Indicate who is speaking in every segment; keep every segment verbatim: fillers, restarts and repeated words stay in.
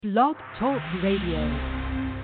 Speaker 1: Blog Talk Radio.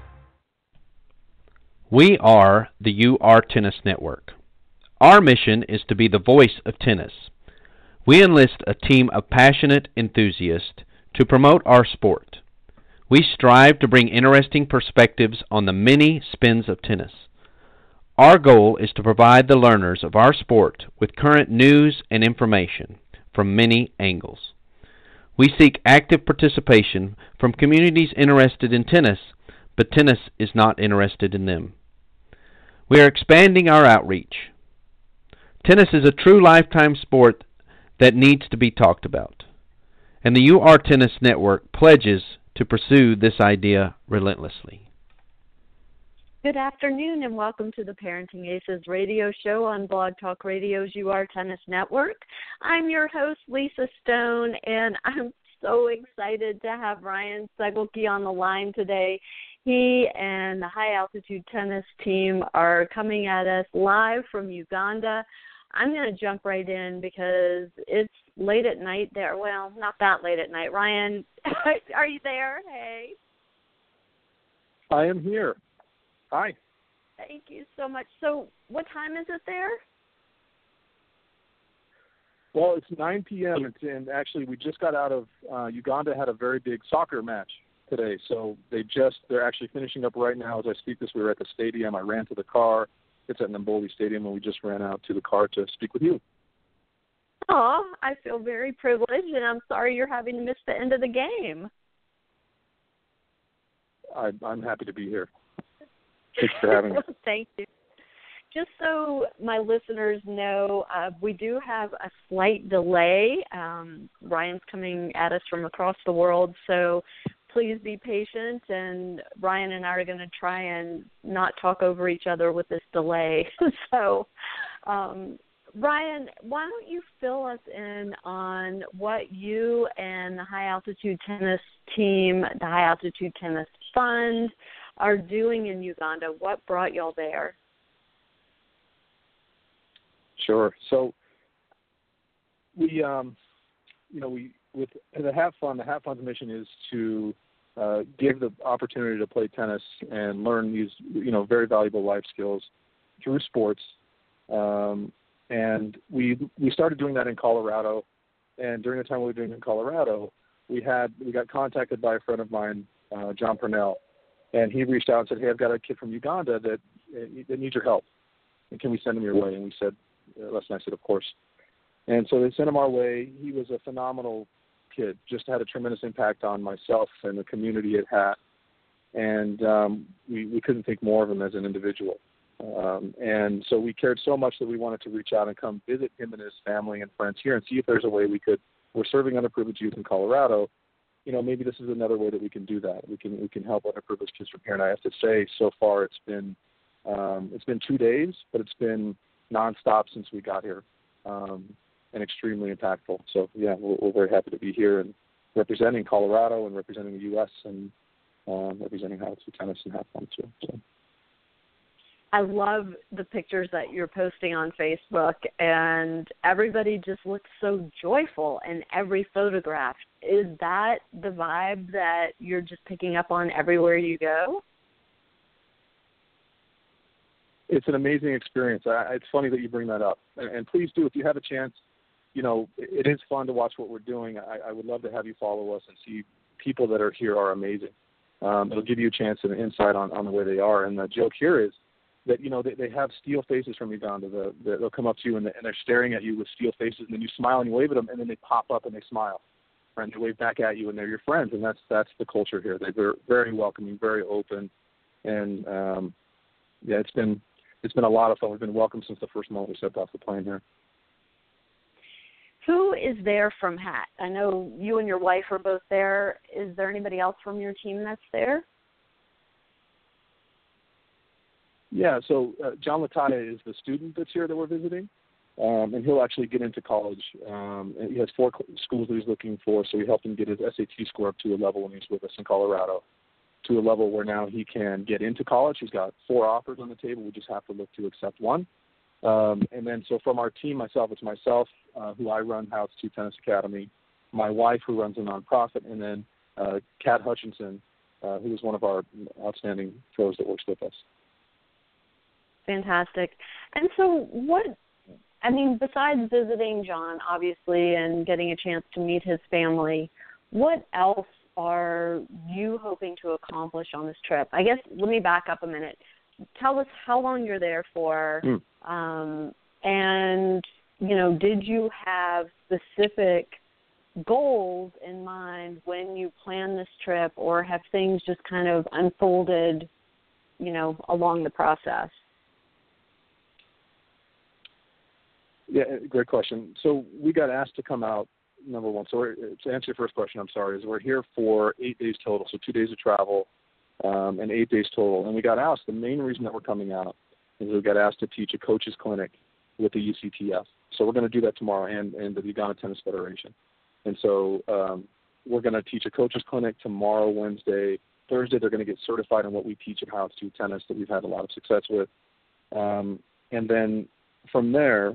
Speaker 2: We are the U R Tennis Network. Our mission is to be the voice of tennis. We enlist a team of passionate enthusiasts to promote our sport. We strive to bring interesting perspectives on the many spins of tennis. Our goal is to provide the learners of our sport with current news and information from many angles. We seek active participation from communities interested in tennis, but tennis is not interested in them. We are expanding our outreach. Tennis is a true lifetime sport that needs to be talked about, and the U R Tennis Network pledges to pursue this idea relentlessly.
Speaker 3: Good afternoon and welcome to the Parenting Aces radio show on Blog Talk Radio's U R Tennis Network. I'm your host, Lisa Stone, and I'm so excited to have Ryan Segelke on the line today. He and the High Altitude Tennis team are coming at us live from Uganda. I'm going to jump right in because it's late at night there. Well, not that late at night. Ryan, are you there? Hey.
Speaker 4: I am here. Hi.
Speaker 3: Thank you so much. So what time is it there?
Speaker 4: Well, it's nine p.m. and actually we just got out of uh, Uganda had a very big soccer match today. So they just they're actually finishing up right now as I speak this. We were at the stadium. I ran to the car. It's at Namboli Stadium, and we just ran out to the car to speak with you.
Speaker 3: Oh, I feel very privileged, and I'm sorry you're having to miss the end of the game.
Speaker 4: I, I'm happy to be here. Thanks for having me.
Speaker 3: Thank you. Just so my listeners know, uh, we do have a slight delay. Um, Ryan's coming at us from across the world, so please be patient, and Ryan and I are going to try and not talk over each other with this delay. so, um, Ryan, why don't you fill us in on what you and the High Altitude Tennis team, the High Altitude Tennis Fund, are doing in Uganda? What brought y'all there?
Speaker 4: Sure. So we, um, you know, we with the Have Fun. The Have Fun's mission is to uh, give the opportunity to play tennis and learn these, you know, very valuable life skills through sports. Um, and we we started doing that in Colorado. And during the time we were doing it in Colorado, we had we got contacted by a friend of mine, uh, John Purnell. And he reached out and said, hey, I've got a kid from Uganda that, that needs your help. And can we send him your way? And we said, Les and I said, of course. And so they sent him our way. He was a phenomenal kid, just had a tremendous impact on myself and the community it had. And um, we, we couldn't think more of him as an individual. Um, and so we cared so much that we wanted to reach out and come visit him and his family and friends here and see if there's a way we could, we're serving underprivileged youth in Colorado. You know, maybe this is another way that we can do that. We can we can help underprivileged kids from here. And I have to say, so far it's been um, it's been two days, but it's been nonstop since we got here, um, and extremely impactful. So yeah, we're, we're very happy to be here and representing Colorado and representing the U S and um, representing High Altitude Tennis and Have Fun too. So.
Speaker 3: I love the pictures that you're posting on Facebook, and everybody just looks so joyful in every photograph. Is that the vibe that you're just picking up on everywhere you go?
Speaker 4: It's an amazing experience. I, it's funny that you bring that up. And, and please do, if you have a chance, you know, it, it is fun to watch what we're doing. I, I would love to have you follow us and see people that are here are amazing. Um, it'll give you a chance and an insight on, on the way they are. And the joke here is that, you know, they, they have steel faces from Uganda. The, the, they'll come up to you and, the, and they're staring at you with steel faces, and then you smile and you wave at them, and then they pop up and they smile. And they wave back at you, and they're your friends. And that's that's the culture here. They're very welcoming, very open. And, um, yeah, it's been it's been a lot of fun. We've been welcomed since the first moment we stepped off the plane here.
Speaker 3: Who is there from H A T? I know you and your wife are both there. Is there anybody else from your team that's there?
Speaker 4: Yeah, so uh, John Lataya is the student that's here that we're visiting, um, and he'll actually get into college. Um, and he has four cl- schools that he's looking for, so we helped him get his S A T score up to a level when he's with us in Colorado, to a level where now he can get into college. He's got four offers on the table. We just have to look to accept one. Um, and then so from our team, myself, it's myself, uh, who I run High Altitude Tennis Academy, my wife, who runs a nonprofit, and then uh, Kat Hutchinson, uh, who is one of our outstanding pros that works with us.
Speaker 3: Fantastic. And so what, I mean, besides visiting John, obviously, and getting a chance to meet his family, what else are you hoping to accomplish on this trip? I guess, let me back up a minute. Tell us how long you're there for, mm. um, and, you know, did you have specific goals in mind when you planned this trip, or have things just kind of unfolded, you know, along the process?
Speaker 4: Yeah, great question. So we got asked to come out, number one. So we're, to answer your first question, I'm sorry, is we're here for eight days total, so two days of travel um, and eight days total. And we got asked, the main reason that we're coming out is we got asked to teach a coach's clinic with the U C T F. So we're going to do that tomorrow, and, and the Uganda Tennis Federation. And so um, we're going to teach a coach's clinic tomorrow, Wednesday. Thursday, they're going to get certified on what we teach at How to Tennis that we've had a lot of success with. Um, and then from there,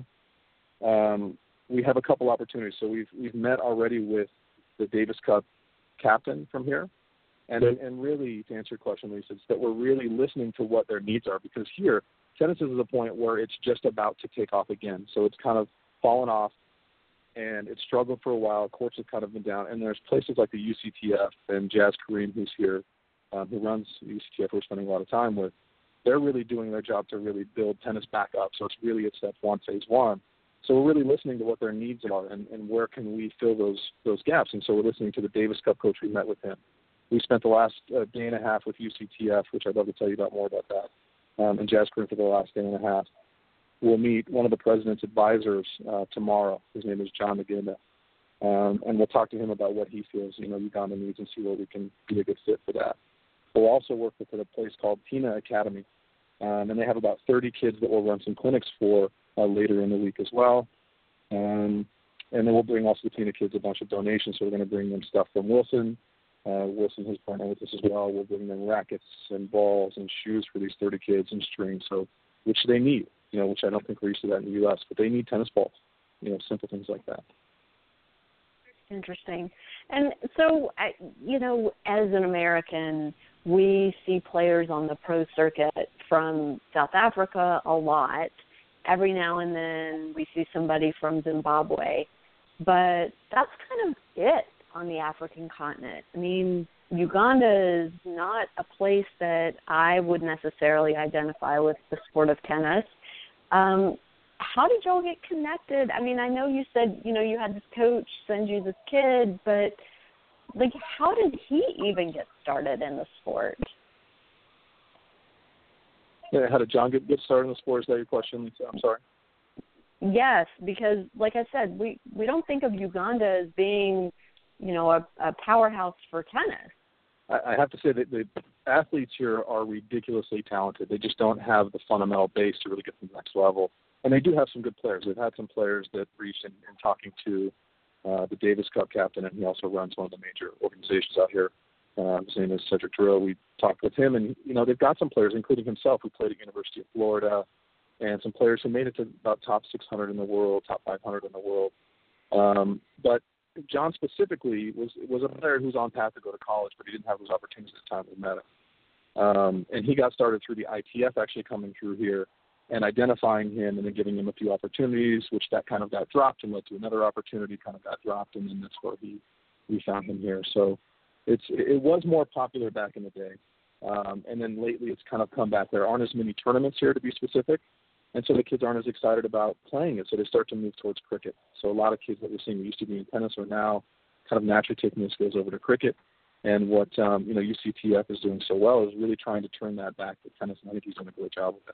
Speaker 4: Um, we have a couple opportunities. So we've we've met already with the Davis Cup captain from here, and and really to answer your question, Lisa, it's that we're really listening to what their needs are, because here tennis is at a point where it's just about to take off again. So it's kind of fallen off, and it's struggled for a while. Courts have kind of been down, and there's places like the U C T F and Jazz Kareem, who's here, um, who runs U C T F, we're spending a lot of time with. They're really doing their job to really build tennis back up. So it's really at step one, phase one. So we're really listening to what their needs are and, and where can we fill those those gaps. And so we're listening to the Davis Cup coach. We met with him. We spent the last uh, day and a half with U C T F, which I'd love to tell you about more about that, um, and Jazz Kareem for the last day and a half. We'll meet one of the president's advisors uh, tomorrow. His name is John Magenda. Um, and we'll talk to him about what he feels, you know, Uganda needs, and see where we can be a good fit for that. We'll also work with a place called Tina Academy, um, and they have about thirty kids that we'll run some clinics for Uh, later in the week as well. Um, and then we'll bring also the Tina kids a bunch of donations. So we're going to bring them stuff from Wilson. Uh, Wilson has partnered with us as well. We'll bring them rackets and balls and shoes for these thirty kids and strings, so which they need, you know, which I don't think we're used to that in the U S, but they need tennis balls, you know, simple things like that.
Speaker 3: Interesting. And so, you know, as an American, we see players on the pro circuit from South Africa a lot. Every now and then we see somebody from Zimbabwe, but that's kind of it on the African continent. I mean, Uganda is not a place that I would necessarily identify with the sport of tennis. Um, how did y'all get connected? I mean, I know you said, you know, you had this coach send you this kid, but, like, how did he even get started in the sport?
Speaker 4: Yeah, how did John get, get started in the sport? Is that your question, Lisa? I'm sorry.
Speaker 3: Yes, because like I said, we, we don't think of Uganda as being, you know, a, a powerhouse for tennis.
Speaker 4: I, I have to say that the athletes here are ridiculously talented. They just don't have the fundamental base to really get to the next level. And they do have some good players. They've had some players that reached in, in talking to uh, the Davis Cup captain, and he also runs one of the major organizations out here. Uh, his name is Cedric Drill. We talked with him, and, you know, they've got some players, including himself, who played at University of Florida, and some players who made it to about top six hundred in the world, top five hundred in the world. Um, but John specifically was was a player who was on path to go to college, but he didn't have those opportunities at the time we met him. Um, and he got started through the I T F actually coming through here and identifying him and then giving him a few opportunities, which that kind of got dropped and led to another opportunity, kind of got dropped, and then that's where he, we found him here. So it's it was more popular back in the day. Um, and then lately it's kind of come back. There aren't as many tournaments here, to be specific, and so the kids aren't as excited about playing it, so they start to move towards cricket. So a lot of kids that we're seeing who used to be in tennis are now kind of naturally taking their skills over to cricket. And what um, you know U C T F is doing so well is really trying to turn that back to tennis, and I think he's doing a great job with it.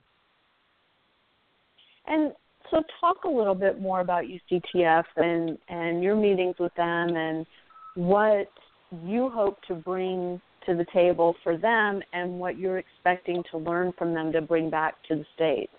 Speaker 3: And so talk a little bit more about U C T F and, and your meetings with them and what you hope to bring to the table for them and what you're expecting to learn from them to bring back to the States.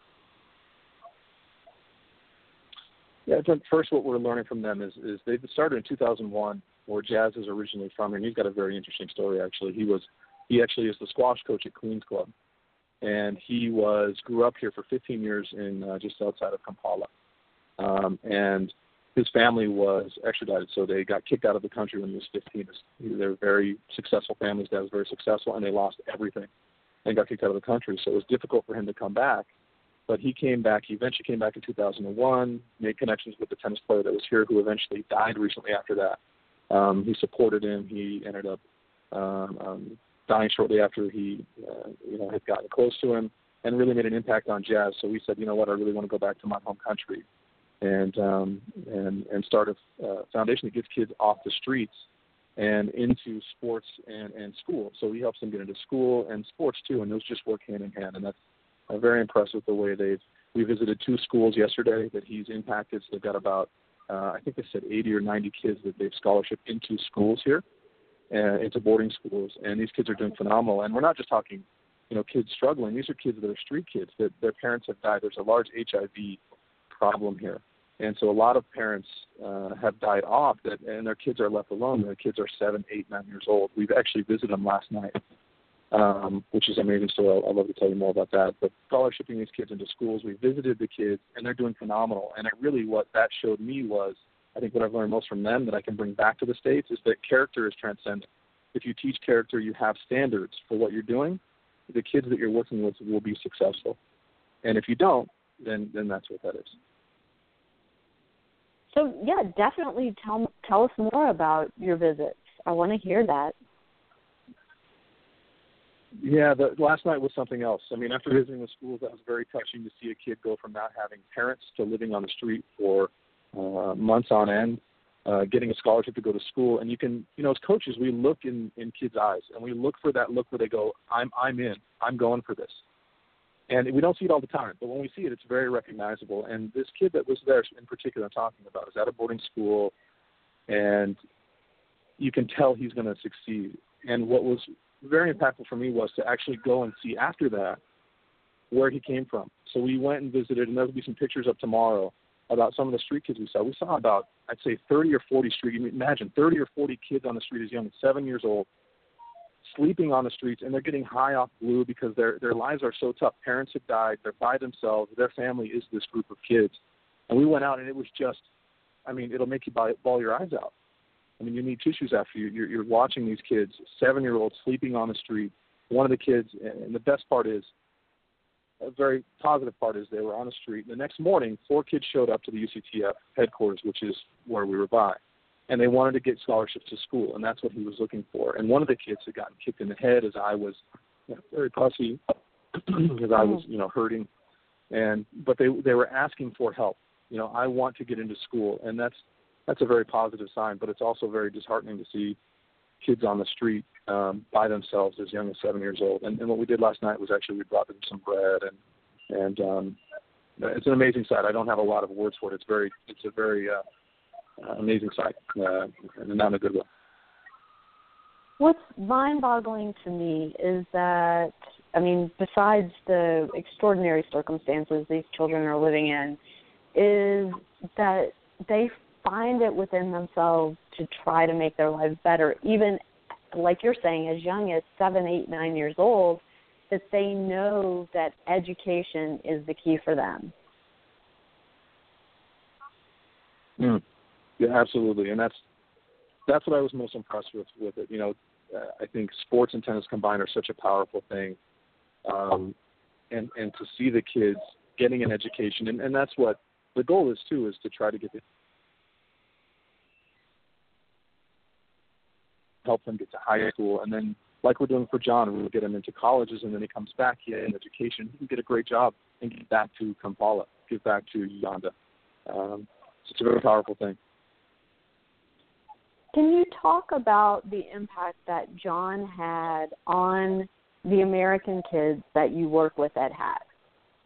Speaker 4: Yeah, I think first what we're learning from them is, is they started in two thousand one, where Jazz is originally from, and he's got a very interesting story, actually. He was he actually is the squash coach at Queens Club, and he was grew up here for fifteen years in uh, just outside of Kampala. Um, and his family was extradited, so they got kicked out of the country when he was fifteen. They're very successful families. Dad was very successful, and they lost everything and got kicked out of the country. So it was difficult for him to come back. But he came back. He eventually came back in two thousand one, made connections with the tennis player that was here who eventually died recently after that. Um, he supported him. He ended up um, um, dying shortly after he uh, you know, had gotten close to him and really made an impact on jazz. So we said, you know what, I really want to go back to my home country and um, and and start a uh, foundation that gets kids off the streets and into sports and, and school. So he helps them get into school and sports too, and those just work hand in hand. And that's I'm very impressed with the way they've. We visited two schools yesterday that he's impacted. So they've got about uh, I think they said eighty or ninety kids that they've scholarship into schools here, uh, into boarding schools, and these kids are doing phenomenal. And we're not just talking, you know, kids struggling. These are kids that are street kids that their parents have died. There's a large H I V problem here. And so a lot of parents uh, have died off, that, and their kids are left alone. Their kids are seven, eight, nine years old. We've actually visited them last night, um, which is an amazing story. I'd love to tell you more about that. But scholarshipping these kids into schools, we visited the kids, and they're doing phenomenal. And it really what that showed me was, I think what I've learned most from them that I can bring back to the States is that character is transcendent. If you teach character, you have standards for what you're doing, the kids that you're working with will be successful. And if you don't, then then that's what that is.
Speaker 3: So, yeah, definitely tell tell us more about your visits. I want to hear that.
Speaker 4: Yeah, the, last night was something else. I mean, after visiting the schools, that was very touching to see a kid go from not having parents to living on the street for uh, months on end, uh, getting a scholarship to go to school. And you can, you know, as coaches, we look in, in kids' eyes, and we look for that look where they go, I'm I'm in, I'm going for this. And we don't see it all the time, but when we see it, it's very recognizable. And this kid that was there in particular I'm talking about is at a boarding school, and you can tell he's going to succeed. And what was very impactful for me was to actually go and see after that where he came from. So we went and visited, and there will be some pictures up tomorrow about some of the street kids we saw. We saw about, I'd say, thirty or forty street, imagine thirty or forty kids on the street as young as seven years old, sleeping on the streets, and they're getting high off glue because their their lives are so tough. Parents have died. They're by themselves. Their family is this group of kids. And we went out, and it was just, I mean, it'll make you bawl your eyes out. I mean, you need tissues after you. You're, you're watching these kids, seven-year-olds, sleeping on the street. One of the kids, and the best part is, a very positive part is they were on the street. The next morning, four kids showed up to the U C T F headquarters, which is where we were by. And they wanted to get scholarships to school, and that's what he was looking for. And one of the kids had gotten kicked in the head as I was, you know, very pussy, because I was, you know, hurting. And but they they were asking for help. You know, I want to get into school, and that's that's a very positive sign. But it's also very disheartening to see kids on the street um, by themselves as young as seven years old. And, and what we did last night was actually we brought them some bread, and and um, it's an amazing sight. I don't have a lot of words for it. It's very it's a very uh, Uh, amazing sight, uh, and not in a good way.
Speaker 3: What's mind-boggling to me is that, I mean, besides the extraordinary circumstances these children are living in, is that they find it within themselves to try to make their lives better, even, like you're saying, as young as seven, eight, nine years old, that they know that education is the key for them.
Speaker 4: Mm. Yeah, absolutely, and that's that's what I was most impressed with with it. You know, uh, I think sports and tennis combined are such a powerful thing, um, and and to see the kids getting an education, and, and that's what the goal is too, is to try to get the, help them get to high school, and then like we're doing for John, we'll get him into colleges, and then he comes back, he has an education, he can get a great job and get back to Kampala, get back to Uganda. Um, so it's a very powerful thing.
Speaker 3: Can you talk about the impact that John had on the American kids that you work with at H A C?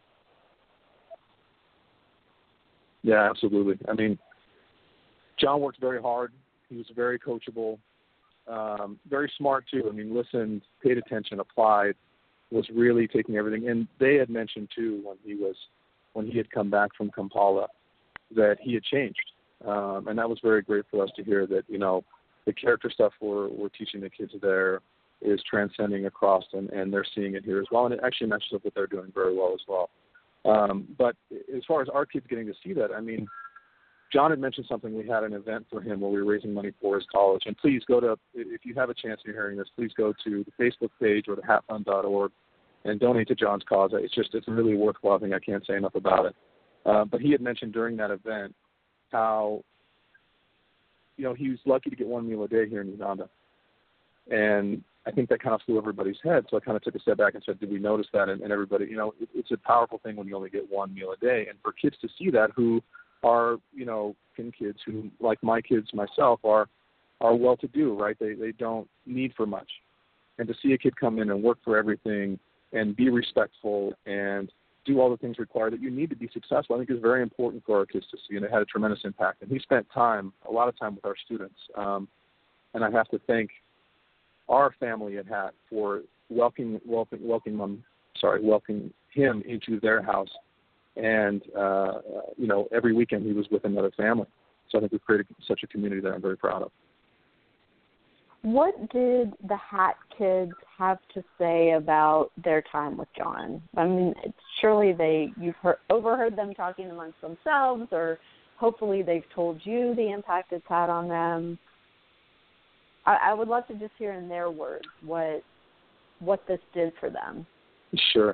Speaker 4: Yeah, absolutely. I mean, John worked very hard. He was very coachable, um, very smart too. I mean, listened, paid attention, applied, was really taking everything. And they had mentioned too when he was when he had come back from Kampala that he had changed. Um, and that was very great for us to hear that, you know, the character stuff we're, we're teaching the kids there is transcending across, and, and they're seeing it here as well. And it actually matches up what they're doing very well as well. Um, but as far as our kids getting to see that, I mean, John had mentioned something. We had an event for him where we were raising money for his college. And please go to, if you have a chance and you're hearing this, please go to the Facebook page or the hat fund dot org and donate to John's cause. It's just, it's a really worthwhile thing. I can't say enough about it. Uh, but he had mentioned during that event how, you know, he was lucky to get one meal a day here in Uganda. And I think that kind of flew everybody's head. So I kind of took a step back and said, did we notice that? And, and everybody, you know, it, it's a powerful thing when you only get one meal a day. And for kids to see that who are, you know, kin kids who, like my kids, myself, are are well-to-do, right? They they don't need for much. And to see a kid come in and work for everything and be respectful and do all the things required that you need to be successful, I think is very important for our kids to see, and it had a tremendous impact. And he spent time, a lot of time with our students. Um, and I have to thank our family at Hat for welcoming, welcoming, welcoming, um, sorry, welcoming him into their house. And, uh, you know, every weekend he was with another family. So I think we've created such a community that I'm very proud of.
Speaker 3: What did the Hat kids have to say about their time with John? I mean, it's, surely they you've heard, overheard them talking amongst themselves, or hopefully they've told you the impact it's had on them. I, I would love to just hear in their words what what this did for them.
Speaker 4: Sure.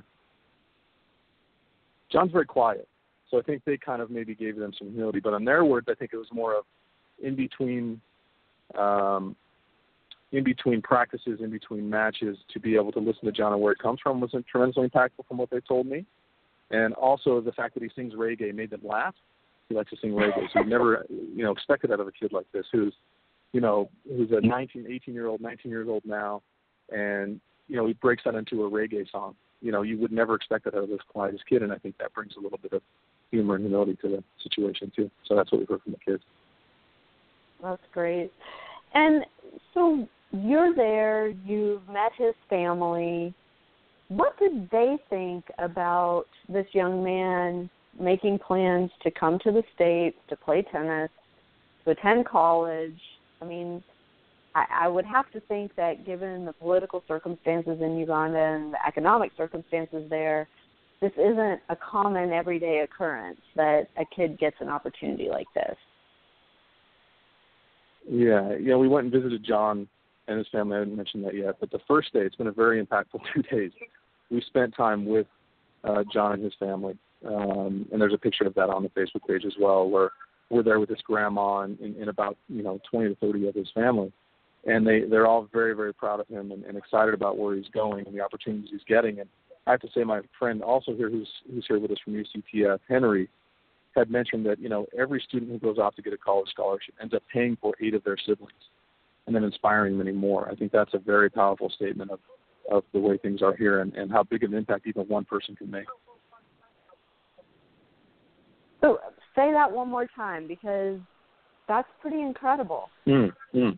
Speaker 4: John's very quiet, so I think they kind of maybe gave them some humility. But in their words, I think it was more of in between, um, in between practices, in between matches, to be able to listen to John and where it comes from was tremendously impactful from what they told me. And also the fact that he sings reggae made them laugh. He likes to sing reggae, so you never, you know, expected that of a kid like this, who's, you know, who's a nineteen, eighteen-year-old, nineteen years old now, and, you know, he breaks out into a reggae song. You know, you would never expect that out of this quietest kid, and I think that brings a little bit of humor and humility to the situation, too. So that's what we heard from the kids.
Speaker 3: That's great. And so you're there, you've met his family. What did they think about this young man making plans to come to the States, to play tennis, to attend college? I mean, I, I would have to think that given the political circumstances in Uganda and the economic circumstances there, this isn't a common everyday occurrence that a kid gets an opportunity like this.
Speaker 4: Yeah, yeah, we went and visited John and his family. I didn't mention that yet, but the first day, it's been a very impactful two days. We spent time with uh, John and his family, um, and there's a picture of that on the Facebook page as well, where we're there with his grandma and, and, and about, you know, twenty to thirty of his family. And they, they're all very, very proud of him and, and excited about where he's going and the opportunities he's getting. And I have to say my friend also here who's, who's here with us from U C T F, Henry, had mentioned that, you know, every student who goes off to get a college scholarship ends up paying for eight of their siblings and then inspiring many more. I think that's a very powerful statement of, of the way things are here and, and how big of an impact even one person can make.
Speaker 3: So say that one more time, because that's pretty incredible.
Speaker 4: Mm, mm.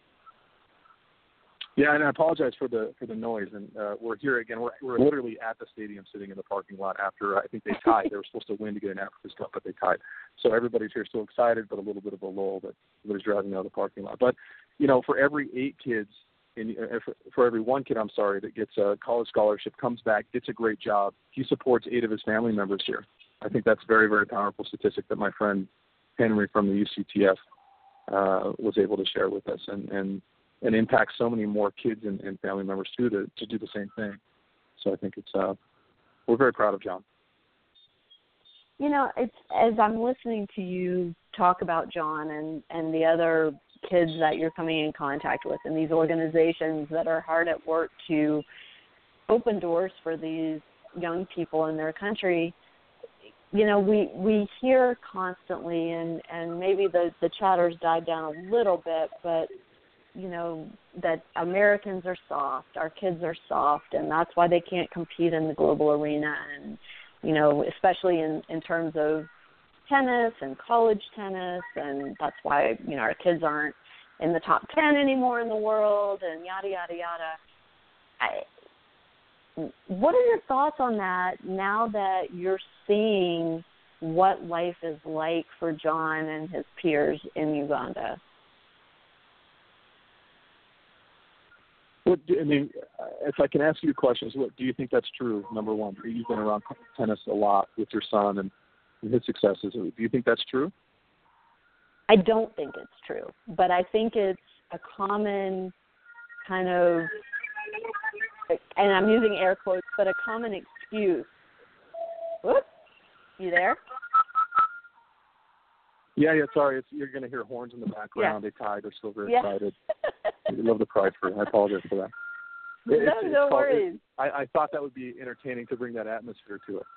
Speaker 4: Yeah, and I apologize for the for the noise. And uh, we're here again. We're, we're literally at the stadium, sitting in the parking lot after I think they tied. They were supposed to win to get an Africa's Cup, but they tied. So everybody's here still excited, but a little bit of a lull that everybody's driving out of the parking lot. But you know, for every eight kids, in, uh, for, for every one kid, I'm sorry, that gets a college scholarship, comes back, gets a great job, he supports eight of his family members here. I think that's a very, very powerful statistic that my friend Henry from the U C T F uh, was able to share with us, and, and, and impact so many more kids and, and family members too to, to do the same thing. So I think it's uh, we're very proud of John.
Speaker 3: You know, it's as I'm listening to you talk about John and, and the other kids that you're coming in contact with and these organizations that are hard at work to open doors for these young people in their country, you know, we, we hear constantly, and, and maybe the, the chatter's died down a little bit, but, you know, that Americans are soft, our kids are soft, and that's why they can't compete in the global arena. And, you know, especially in, in terms of tennis and college tennis, and that's why, you know, our kids aren't in the top ten anymore in the world, and yada, yada, yada. I, what are your thoughts on that now that you're seeing what life is like for John and his peers in Uganda?
Speaker 4: What do, I mean, if I can ask you questions, what do you think that's true? Number one, you've been around tennis a lot with your son and, and his successes. Do you think that's true?
Speaker 3: I don't think it's true, but I think it's a common kind of, and I'm using air quotes, but a common excuse. Whoops, you there?
Speaker 4: Yeah, yeah, sorry. It's, you're going to hear horns in the background.
Speaker 3: Yeah.
Speaker 4: They tied. They're still very
Speaker 3: Yeah.
Speaker 4: excited. We love the pride for it. I apologize for that.
Speaker 3: No,
Speaker 4: It's-
Speaker 3: no
Speaker 4: it's called-
Speaker 3: worries.
Speaker 4: it- I, I thought that would be entertaining to bring that atmosphere to it.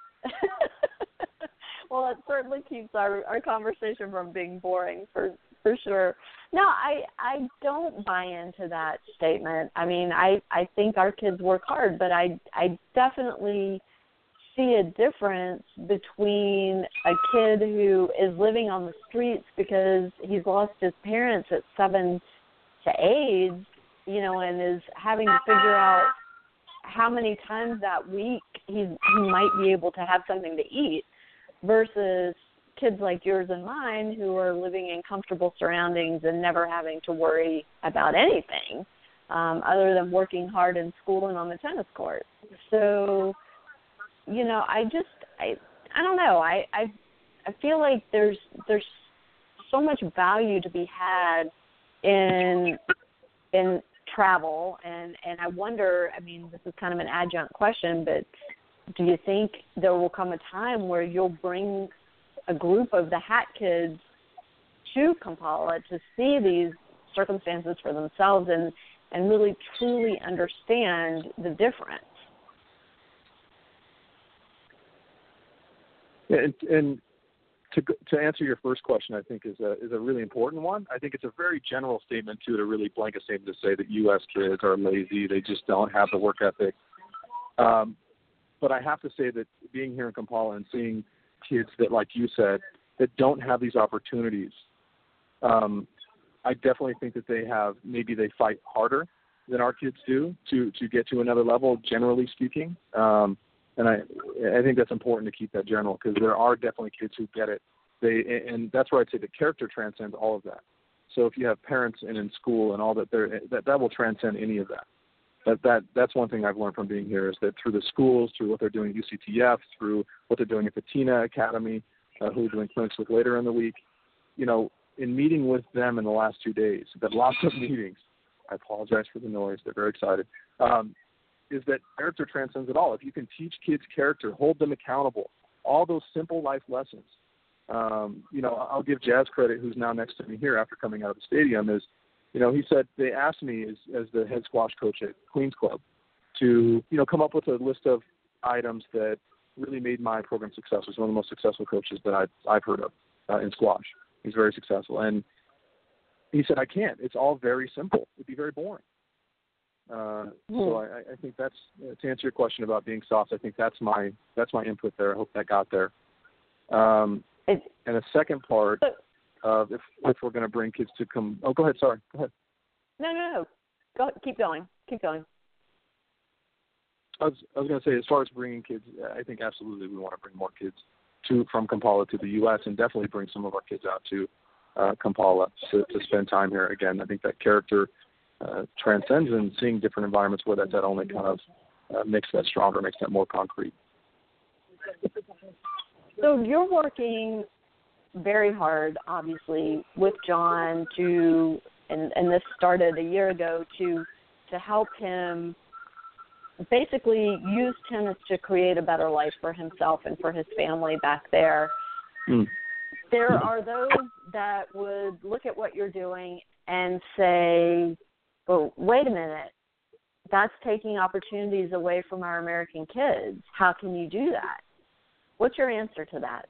Speaker 3: Well, it certainly keeps our, our conversation from being boring, for for sure. No, I I don't buy into that statement. I mean, I, I think our kids work hard, but I I definitely see a difference between a kid who is living on the streets because he's lost his parents at seven to AIDS, you know, and is having to figure out how many times that week he's, he might be able to have something to eat, versus kids like yours and mine who are living in comfortable surroundings and never having to worry about anything um, other than working hard in school and on the tennis court. So, you know, I just, I, I don't know. I, I, I feel like there's, there's so much value to be had in, in travel. And, and I wonder, I mean, this is kind of an adjunct question, but do you think there will come a time where you'll bring a group of the Hat kids to Kampala to see these circumstances for themselves and, and really truly understand the difference?
Speaker 4: Yeah, and, and to to answer your first question, I think is a is a really important one. I think it's a very general statement too, to really blanket statement to say that U S kids are lazy, they just don't have the work ethic. Um, but I have to say that being here in Kampala and seeing kids that, like you said, that don't have these opportunities, um, I definitely think that they have, maybe they fight harder than our kids do to, to get to another level, generally speaking. Um, and I I think that's important to keep that general, because there are definitely kids who get it. They and that's where I'd say the character transcends all of that. So if you have parents and in school and all that, there that that will transcend any of that. That that that's one thing I've learned from being here, is that through the schools, through what they're doing at U C T F, through what they're doing at the Tina Academy, uh, who we're doing clinics with later in the week, you know, in meeting with them in the last two days, that lots of meetings. I apologize for the noise. They're very excited. Um, is that character transcends it all. If you can teach kids character, hold them accountable, all those simple life lessons. Um, you know, I'll give Jazz credit, who's now next to me here after coming out of the stadium, is, you know, he said they asked me as, as the head squash coach at Queens Club to, you know, come up with a list of items that really made my program successful. He's one of the most successful coaches that I've, I've heard of uh, in squash. He's very successful. And he said, I can't. It's all very simple. It'd be very boring. Uh,
Speaker 3: mm.
Speaker 4: So I, I think that's, uh, to answer your question about being soft, I think that's my that's my input there. I hope that got there. Um,
Speaker 3: It's,
Speaker 4: and the second part of if, if we're going to bring kids to come – oh, go ahead. Sorry. Go ahead.
Speaker 3: no, no, no. Go, keep going. Keep going.
Speaker 4: I was, I was going to say, as far as bringing kids, I think absolutely we want to bring more kids to from Kampala to the U S and definitely bring some of our kids out to uh, Kampala to, to spend time here. Again, I think that character uh, transcends, and seeing different environments where that, that only kind of uh, makes that stronger, makes that more concrete.
Speaker 3: So you're working very hard, obviously, with John to, and, and this started a year ago, to to help him basically use tennis to create a better life for himself and for his family back there.
Speaker 4: Mm.
Speaker 3: There are those that would look at what you're doing and say, well, wait a minute, that's taking opportunities away from our American kids. How can you do that? What's your answer to that?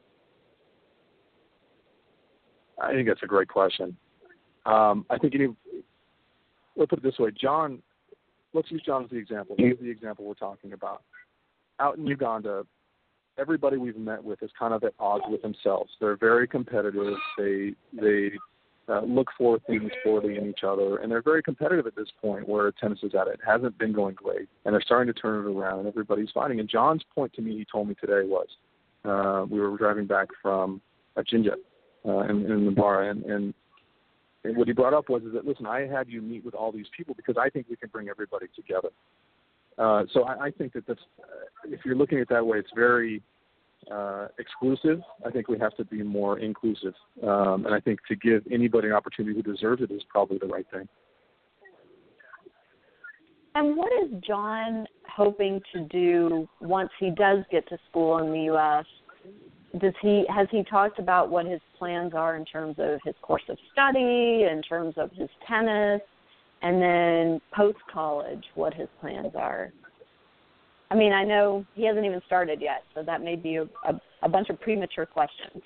Speaker 4: I think that's a great question. Um, I think you need, let's put it this way, John, let's use John as the example. He's the example we're talking about. Out in Uganda, everybody we've met with is kind of at odds with themselves. They're very competitive. They they uh, look for things poorly in each other, and they're very competitive at this point where tennis is at. It hasn't been going great, and they're starting to turn it around, and everybody's fighting. And John's point to me, he told me today was, uh, we were driving back from uh, Jinja uh, in, in Mbara, and, and And what he brought up was is that, listen, I had you meet with all these people because I think we can bring everybody together. Uh, so I, I think that that's, uh, if you're looking at it that way, it's very uh, exclusive. I think we have to be more inclusive. Um, and I think to give anybody an opportunity who deserves it is probably the right thing.
Speaker 3: And what is John hoping to do once he does get to school in the U S? Does he has he talked about what his plans are in terms of his course of study, in terms of his tennis, and then post-college, what his plans are? I mean, I know he hasn't even started yet, so that may be a, a, a bunch of premature questions.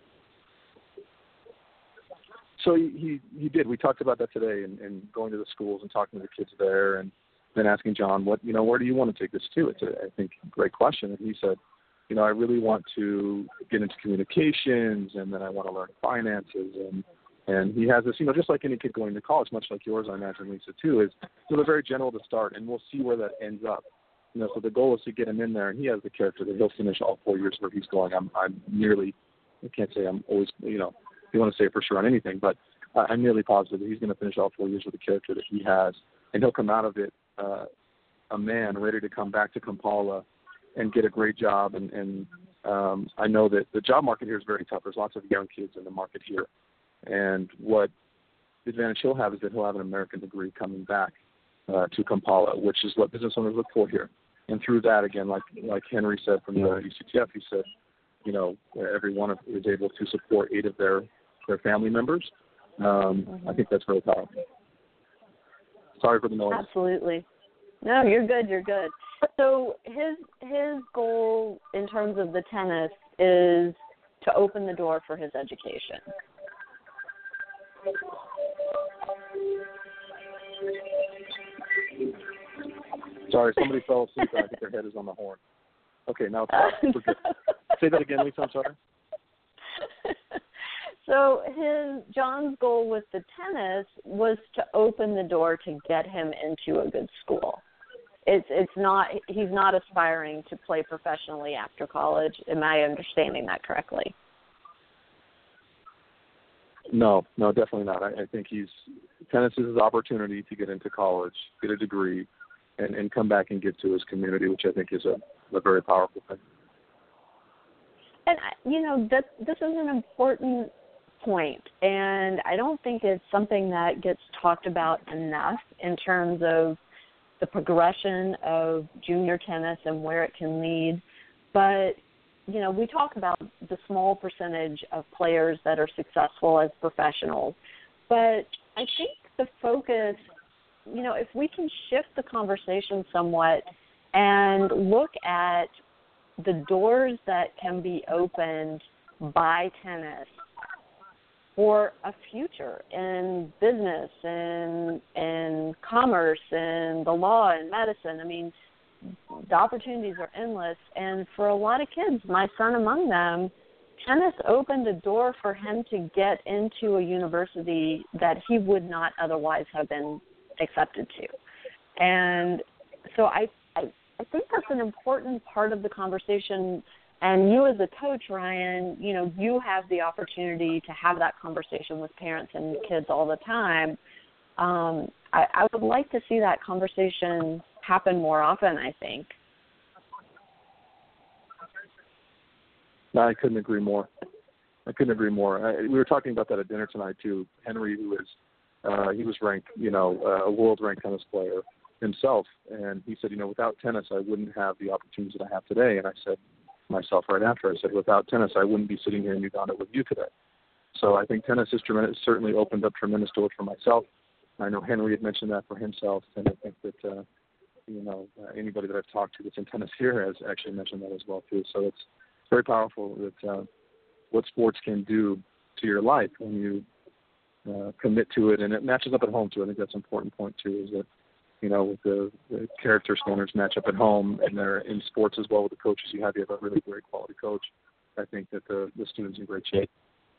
Speaker 4: So he, he, he did. We talked about that today, and, and going to the schools and talking to the kids there, and then asking John, what you know, where do you want to take this to? It's a, I think, a great question. And he said, you know, I really want to get into communications, and then I want to learn finances, and and he has this, you know, just like any kid going to college, much like yours, I imagine, Lisa, too, is so they're very general to start, and we'll see where that ends up. You know, so the goal is to get him in there, and he has the character that he'll finish all four years where he's going. I'm, I'm nearly, I can't say I'm always, you know, you want to say for sure on anything, but uh, I'm nearly positive that he's going to finish all four years with the character that he has, and he'll come out of it uh, a man ready to come back to Kampala and get a great job. And, and um, I know that the job market here is very tough. There's lots of young kids in the market here, and what advantage he'll have is that he'll have an American degree coming back uh, to Kampala, which is what business owners look for here. And through that, again, like like Henry said from the U C T F, he said, you know, every one of is able to support eight of their, their family members. Um, mm-hmm. I think that's very powerful. Sorry for the noise.
Speaker 3: Absolutely. No, you're good. You're good. So his his goal in terms of the tennis is to open the door for his education.
Speaker 4: Sorry, somebody fell asleep and I think their head is on the horn. Okay, now it's we're good. Say that again, Lisa, I'm sorry.
Speaker 3: So his John's goal with the tennis was to open the door to get him into a good school. It's it's not he's not aspiring to play professionally after college. Am I understanding that correctly?
Speaker 4: No, no, definitely not. I, I think he's tennis is his opportunity to get into college, get a degree, and, and come back and give to his community, which I think is a, a very powerful thing.
Speaker 3: And you know that this is an important point, and I don't think it's something that gets talked about enough in terms of the progression of junior tennis and where it can lead. But you know, we talk about the small percentage of players that are successful as professionals, but I think the focus, you know, if we can shift the conversation somewhat and look at the doors that can be opened by tennis for a future in business and in commerce and the law and medicine. I mean, the opportunities are endless, and for a lot of kids, my son among them, tennis opened a door for him to get into a university that he would not otherwise have been accepted to. And so I, I, I think that's an important part of the conversation. And you as a coach, Ryan, you know, you have the opportunity to have that conversation with parents and kids all the time. Um, I, I would like to see that conversation happen more often, I think.
Speaker 4: No, I couldn't agree more. I couldn't agree more. I, we were talking about that at dinner tonight, too. Henry, who is, uh, he was ranked, you know, uh, a world-ranked tennis player himself. And he said, you know, without tennis, I wouldn't have the opportunities that I have today. And I said, myself right after, I said, without tennis, I wouldn't be sitting here in Uganda with you today. So I think tennis has tremendous, certainly opened up tremendous doors for myself. I know Henry had mentioned that for himself, and I think that, uh, you know, uh, anybody that I've talked to that's in tennis here has actually mentioned that as well, too. So it's very powerful that uh, what sports can do to your life when you uh, commit to it, and it matches up at home, too. I think that's an important point, too, is that, you know, with the, the character standards match up at home, and they're in sports as well with the coaches you have. You have a really great quality coach. I think that the, the student's in great shape.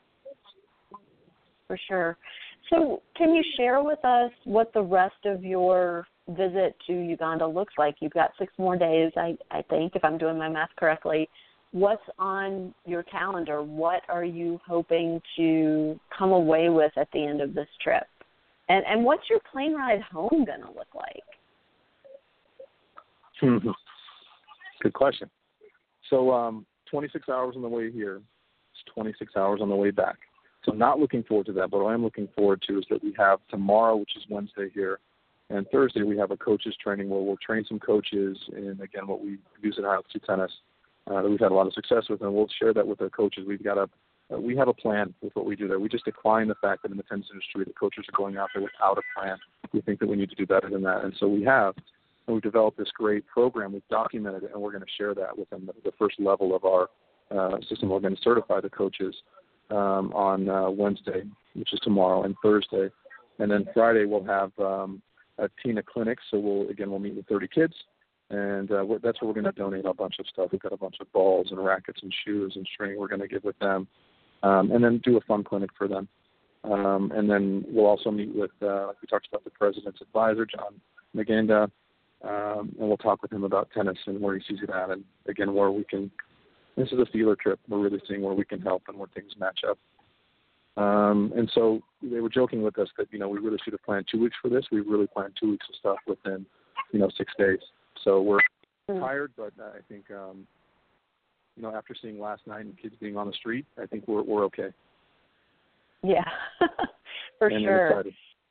Speaker 3: For sure. So can you share with us what the rest of your visit to Uganda looks like? You've got six more days, I, I think, if I'm doing my math correctly. What's on your calendar? What are you hoping to come away with at the end of this trip? And and what's your plane ride home going to look like?
Speaker 4: Good question. So um, twenty-six hours on the way here. It's twenty-six hours on the way back. So I'm not looking forward to that, but what I'm looking forward to is that we have tomorrow, which is Wednesday here, and Thursday we have a coaches training where we'll train some coaches in, again, what we use in high altitude tennis uh, that we've had a lot of success with, and we'll share that with our coaches. We've got a uh, we have a plan with what we do there. We just decline the fact that in the tennis industry the coaches are going out there without a plan. We think that we need to do better than that, and so we have. And we've developed this great program. We've documented it, and we're going to share that within the, the first level of our uh, system. We're going to certify the coaches um, on uh, Wednesday, which is tomorrow, and Thursday. And then Friday we'll have um, a Tina clinic. So we'll again we'll meet with thirty kids, and uh, we're, that's where we're going to donate a bunch of stuff. We've got a bunch of balls and rackets and shoes and string we're going to give with them, um, and then do a fun clinic for them. Um, and then we'll also meet with, uh, like we talked about, the president's advisor, John Maganda. Um, and we'll talk with him about tennis and where he sees it at, and again where we can. This is a feeler trip. We're really seeing where we can help and where things match up. Um, and so they were joking with us that you know we really should have planned two weeks for this. We've really planned two weeks of stuff within you know six days. So we're mm-hmm. tired, but I think um, you know after seeing last night and kids being on the street, I think we're we're okay.
Speaker 3: Yeah, for
Speaker 4: and
Speaker 3: sure.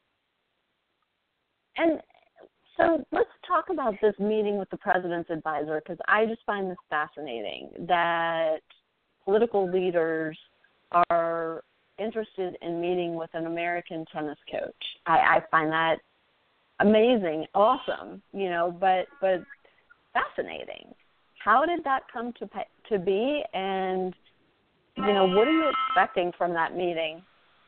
Speaker 3: And so let's talk about this meeting with the president's advisor, because I just find this fascinating that political leaders are interested in meeting with an American tennis coach. I, I find that amazing, awesome, you know, but but fascinating. How did that come to to be, and you know, what are you expecting from that meeting?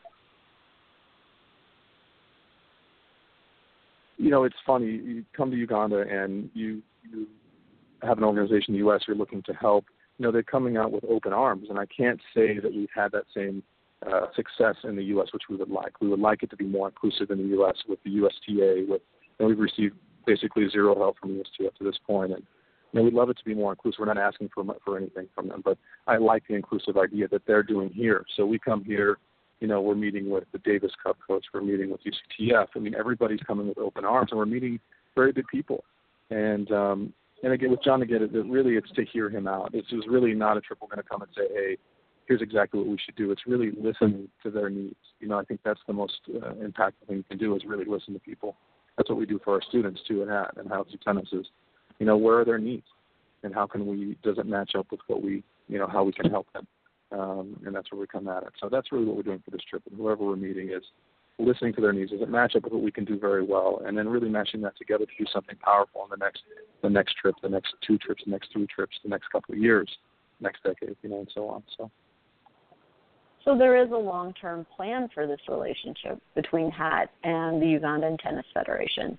Speaker 4: You know, it's funny. You come to Uganda and you you have an organization in the U S you're looking to help. You know, they're coming out with open arms, and I can't say that we've had that same uh, success in the U S, which we would like. We would like it to be more inclusive in the U S with the U S T A. With and we've received basically zero help from the U S T A up to this point, and you know, we'd love it to be more inclusive. We're not asking for for anything from them, but I like the inclusive idea that they're doing here. So we come here. You know, we're meeting with the Davis Cup coach. We're meeting with U C T F. I mean, everybody's coming with open arms, and we're meeting very good people. And um, and again, with John again, it, it really it's to hear him out. It's just really not a trip we're going to come and say, hey, here's exactly what we should do. It's really listening to their needs. You know, I think that's the most uh, impactful thing you can do is really listen to people. That's what we do for our students too, and at and how to tennis is, you know, where are their needs, and how can we does it match up with what we, you know, how we can help them. Um, and that's where we come at it. So that's really what we're doing for this trip. And whoever we're meeting is listening to their needs. Does it match up with what we can do very well? And then really matching that together to do something powerful in the next the next trip, the next two trips, the next three trips, the next couple of years, next decade, you know, and so on. So,
Speaker 3: so there is a long-term plan for this relationship between H A T and the Ugandan Tennis Federation.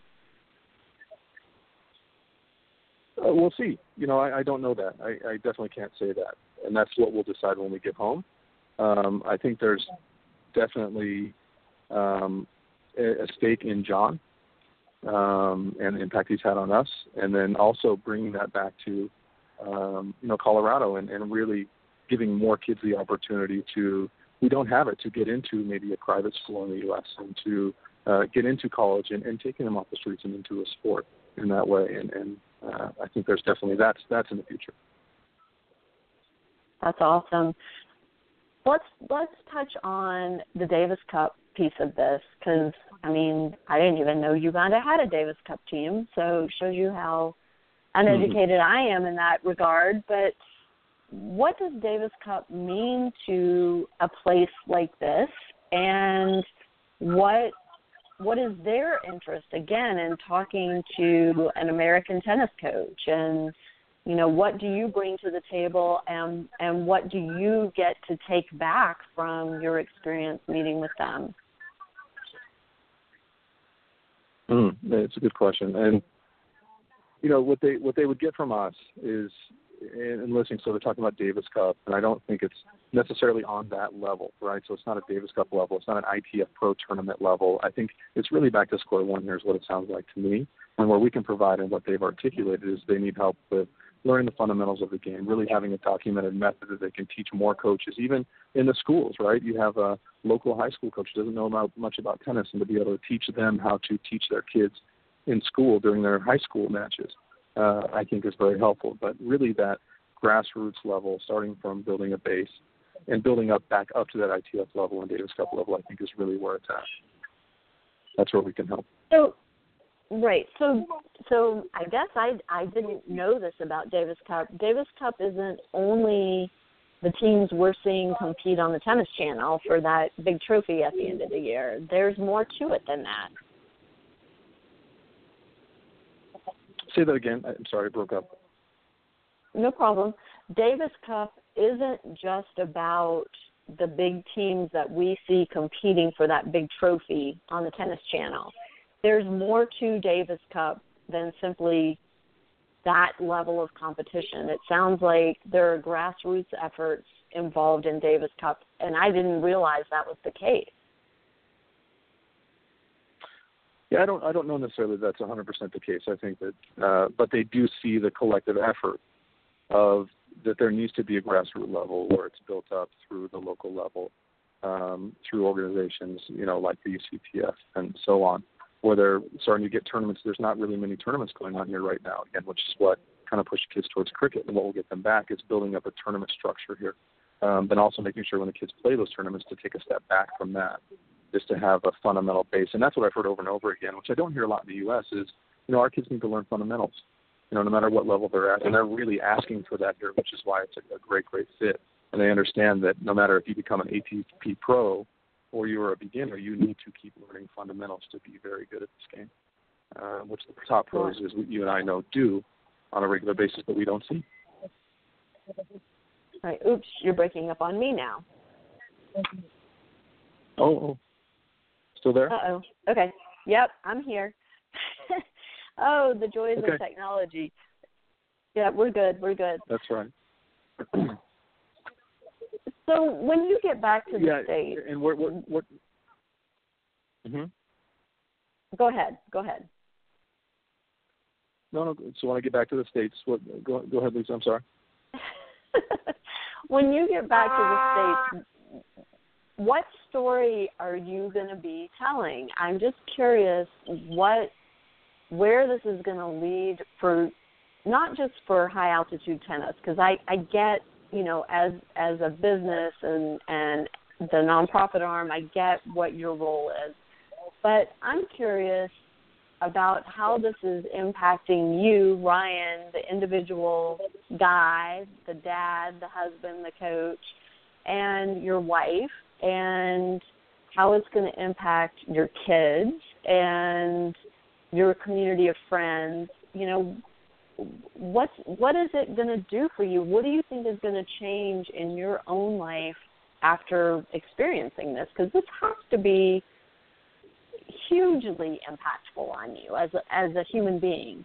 Speaker 4: Uh, we'll see. You know, I, I don't know that. I, I definitely can't say that. And that's what we'll decide when we get home. Um, I think there's definitely um, a, a stake in John um, and the impact he's had on us, and then also bringing that back to, um, you know, Colorado and, and really giving more kids the opportunity to, who don't have it, to get into maybe a private school in the U S and to uh, get into college and, and taking them off the streets and into a sport in that way. And, and uh, I think there's definitely that's that's in the future.
Speaker 3: That's awesome. Let's let's touch on the Davis Cup piece of this, because, I mean, I didn't even know Uganda had a Davis Cup team, so it shows you how uneducated mm-hmm. I am in that regard. But what does Davis Cup mean to a place like this, and what what is their interest, again, in talking to an American tennis coach? And you know, what do you bring to the table, and and what do you get to take back from your experience meeting with them?
Speaker 4: Mm, it's a good question, and you know what they what they would get from us is, in listening. So they're talking about Davis Cup, and I don't think it's necessarily on that level, right? So it's not a Davis Cup level, it's not an I T F Pro tournament level. I think it's really back to square one. Here's what it sounds like to me, and where we can provide, and what they've articulated is they need help with learning the fundamentals of the game, really having a documented method that they can teach more coaches, even in the schools, right? You have a local high school coach who doesn't know about, much about tennis, and to be able to teach them how to teach their kids in school during their high school matches, uh, I think is very helpful. But really that grassroots level, starting from building a base and building up back up to that I T F level and Davis Cup level, I think is really where it's at. That's where we can help.
Speaker 3: So, right. So, so I guess I I didn't know this about Davis Cup. Davis Cup isn't only the teams we're seeing compete on the Tennis Channel for that big trophy at the end of the year. There's more to it than that.
Speaker 4: Say that again. I'm sorry, it broke up.
Speaker 3: No problem. Davis Cup isn't just about the big teams that we see competing for that big trophy on the Tennis Channel. There's more to Davis Cup than simply that level of competition. It sounds like there are grassroots efforts involved in Davis Cup, and I didn't realize that was the case.
Speaker 4: Yeah, I don't. I don't know necessarily that's one hundred percent the case. I think that, uh, but they do see the collective effort of that there needs to be a grassroots level where it's built up through the local level, um, through organizations, you know, like the U C T F and so on, where they're starting to get tournaments. There's not really many tournaments going on here right now, again, which is what kind of pushes kids towards cricket. And what will get them back is building up a tournament structure here, um, but also making sure when the kids play those tournaments to take a step back from that, just to have a fundamental base. And that's what I've heard over and over again, which I don't hear a lot in the U S is, you know, our kids need to learn fundamentals, you know, no matter what level they're at. And they're really asking for that here, which is why it's a, a great, great fit. And they understand that no matter if you become an A T P pro or you're a beginner, you need to keep learning fundamentals to be very good at this game, uh, which the top pros, as you and I know, do on a regular basis, but we don't see.
Speaker 3: All right. Oops, you're breaking up on me now.
Speaker 4: Oh, oh. Still there?
Speaker 3: Uh-oh. Okay. Yep, I'm here. Oh, the joys
Speaker 4: okay.
Speaker 3: of technology. Yeah, we're good. We're good.
Speaker 4: That's right.
Speaker 3: So when you get back to the
Speaker 4: yeah,
Speaker 3: States.
Speaker 4: And what? what, what mm-hmm.
Speaker 3: Go ahead. Go ahead.
Speaker 4: No, no. So when I get back to the States, what? Go, go ahead, Lisa. I'm sorry.
Speaker 3: When you get back to the States, what story are you going to be telling? I'm just curious what, where this is going to lead for, not just for high altitude tennis, because I, I get, you know, as as a business and and the nonprofit arm, I get what your role is, but I'm curious about how this is impacting you, Ryan, the individual guy, the dad, the husband, the coach, and your wife, and how it's going to impact your kids and your community of friends. You know, what's, what is it going to do for you? What do you think is going to change in your own life after experiencing this? Because this has to be hugely impactful on you as a, as a human being.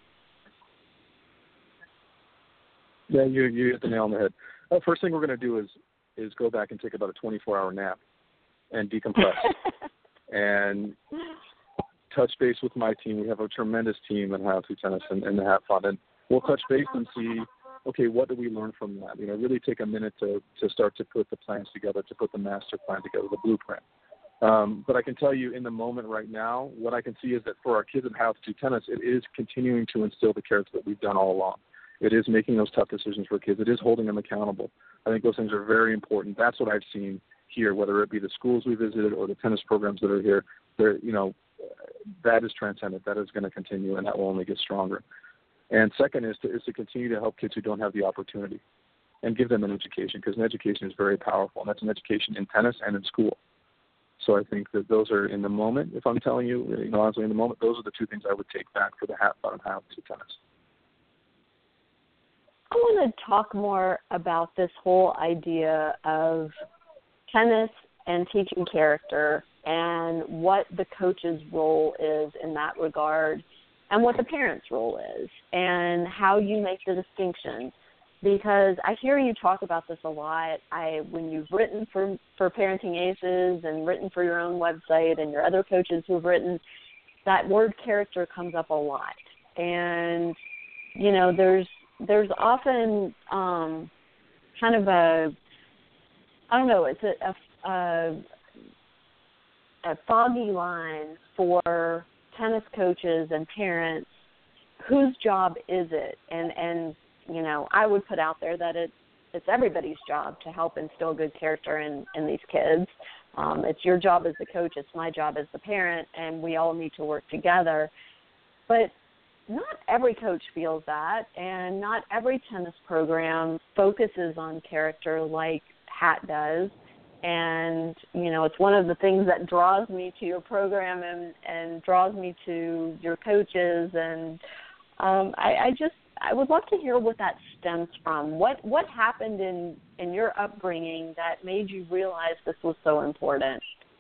Speaker 4: Yeah, you you hit the nail on the head. Uh, first thing we're going to do is is go back and take about a twenty-four hour nap and decompress and touch base with my team. We have a tremendous team in High Altitude Tennis and, and have fun. And we'll touch base and see, okay, what do we learn from that? You know, really take a minute to, to start to put the plans together, to put the master plan together, the blueprint. Um, but I can tell you in the moment right now, what I can see is that for our kids in High Altitude Tennis, it is continuing to instill the character that we've done all along. It is making those tough decisions for kids. It is holding them accountable. I think those things are very important. That's what I've seen here, whether it be the schools we visited or the tennis programs that are here. They're, you know, that is transcendent. That is going to continue, and that will only get stronger. And second is to, is to continue to help kids who don't have the opportunity and give them an education, because an education is very powerful, and that's an education in tennis and in school. So I think that those are in the moment, if I'm telling you, you know, honestly, in the moment, those are the two things I would take back for the half fun and High Altitude Tennis.
Speaker 3: I want to talk more about this whole idea of tennis and teaching character and what the coach's role is in that regard and what the parent's role is and how you make the distinction. Because I hear you talk about this a lot. I, when you've written for, for Parenting Aces and written for your own website and your other coaches who've written, that word character comes up a lot. And, you know, there's there's often um, kind of a, I don't know, it's a, a, a, a foggy line for tennis coaches and parents. Whose job is it? And, and you know, I would put out there that it's it's everybody's job to help instill good character in, in these kids. Um, it's your job as the coach, it's my job as the parent, and we all need to work together. But not every coach feels that, and not every tennis program focuses on character like Hat does. And, you know, it's one of the things that draws me to your program and, and draws me to your coaches. And um, I, I just, I would love to hear what that stems from. What what happened in, in your upbringing that made you realize this was so important?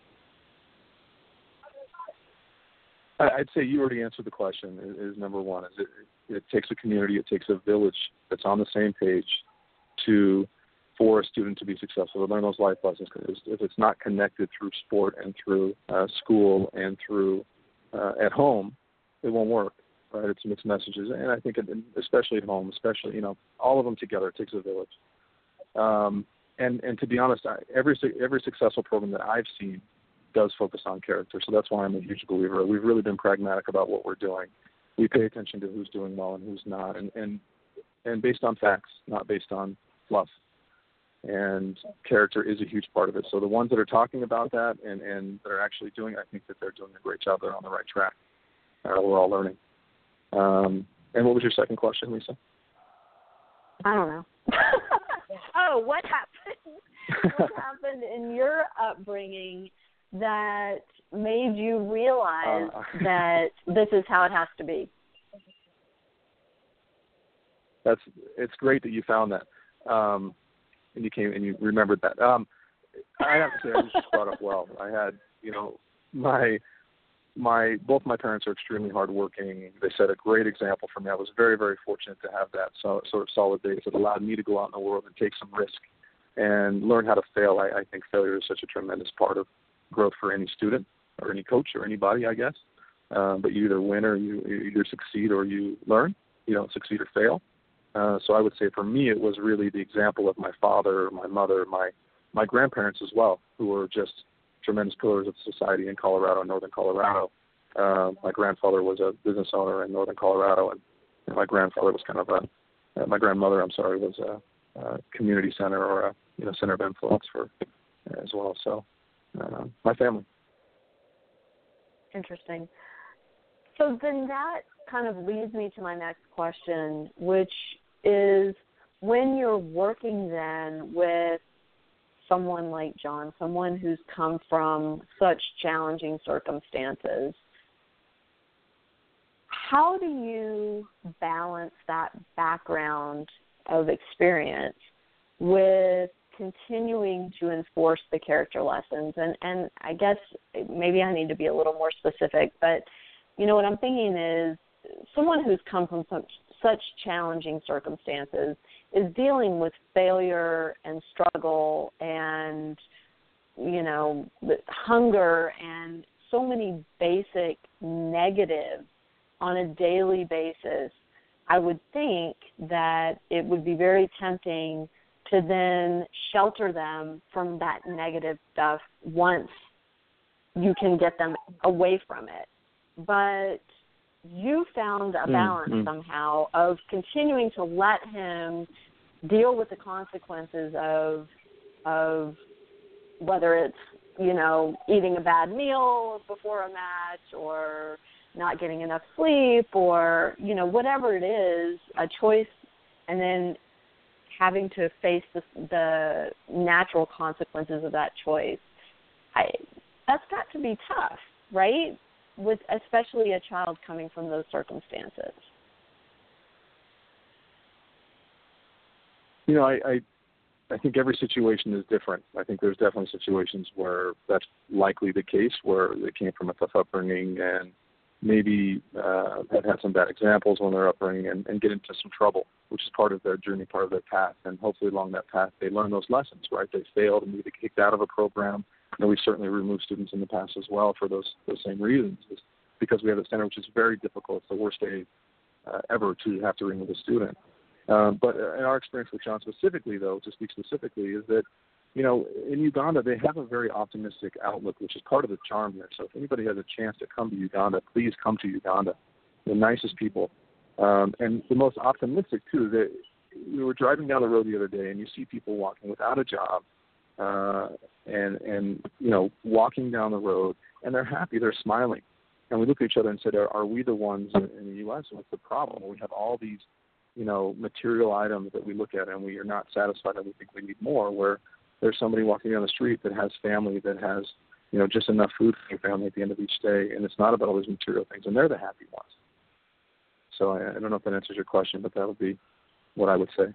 Speaker 4: I'd say you already answered the question. Is, is number one. Is it, it takes a community, it takes a village that's on the same page to for a student to be successful, to learn those life lessons. Because if it's not connected through sport and through uh, school and through uh, at home, it won't work. Right? It's mixed messages, and I think, it, especially at home, especially you know, all of them together, it takes a village. Um, and and to be honest, I, every every successful program that I've seen does focus on character, so that's why I'm a huge believer. We've really been pragmatic about what we're doing. We pay attention to who's doing well and who's not, and and, and based on facts, not based on fluff. And character is a huge part of it. So the ones that are talking about that and, and that are actually doing it, I think that they're doing a great job. They're on the right track. Uh, we're all learning. Um, and what was your second question, Lisa?
Speaker 3: I don't know. oh, what happened? What happened in your upbringing that made you realize uh, that this is how it has to be?
Speaker 4: That's it's great that you found that, um, and you came and you remembered that. Um, I have to say, I was just brought up well. I had, you know, my my both my parents are extremely hardworking. They set a great example for me. I was very, very fortunate to have that so, sort of solid base that allowed me to go out in the world and take some risk and learn how to fail. I, I think failure is such a tremendous part of growth for any student or any coach or anybody, I guess. Um, but you either win or you, you either succeed or you learn. You don't succeed or fail. Uh, so I would say for me it was really the example of my father, my mother, my my grandparents as well, who were just tremendous pillars of society in Colorado, northern Colorado. Uh, my grandfather was a business owner in northern Colorado, and, and my grandfather was kind of a, uh, my grandmother, I'm sorry, was a, a community center or a you know center of influence for uh, as well. So uh, my family.
Speaker 3: Interesting. So then that kind of leads me to my next question, which is when you're working then with someone like John, someone who's come from such challenging circumstances, how do you balance that background of experience with continuing to enforce the character lessons? And, and I guess maybe I need to be a little more specific, but, you know, what I'm thinking is someone who's come from such, such challenging circumstances is dealing with failure and struggle and, you know, hunger and so many basic negatives on a daily basis. I would think that it would be very tempting to then shelter them from that negative stuff once you can get them away from it. But you found a balance mm-hmm. somehow of continuing to let him deal with the consequences of of whether it's, you know, eating a bad meal before a match or not getting enough sleep or, you know, whatever it is, a choice, and then having to face the, the natural consequences of that choice. I, that's got to be tough, right? With especially a child coming from those circumstances.
Speaker 4: You know, I, I I think every situation is different. I think there's definitely situations where that's likely the case, where they came from a tough upbringing and maybe uh, have had some bad examples when they're upbringing and, and get into some trouble, which is part of their journey, part of their path. And hopefully along that path they learn those lessons, right? They failed and maybe kicked out of a program. And we certainly removed students in the past as well for those those same reasons, because we have a standard which is very difficult. It's the worst day uh, ever to have to remove a student. Um, but in our experience with John specifically, though, to speak specifically, is that, you know, in Uganda they have a very optimistic outlook, which is part of the charm here. So if anybody has a chance to come to Uganda, please come to Uganda. The nicest people. Um, and the most optimistic, too. That we were driving down the road the other day, and you see people walking without a job, uh, and and you know walking down the road, and they're happy, they're smiling, and we look at each other and said, are, are we the ones in, in the U S with the problem? We have all these, you know, material items that we look at, and we are not satisfied, and we think we need more. Where there's somebody walking down the street that has family, that has, you know, just enough food for your family at the end of each day, and it's not about all these material things, and they're the happy ones. So I, I don't know if that answers your question, but that would be what I would say.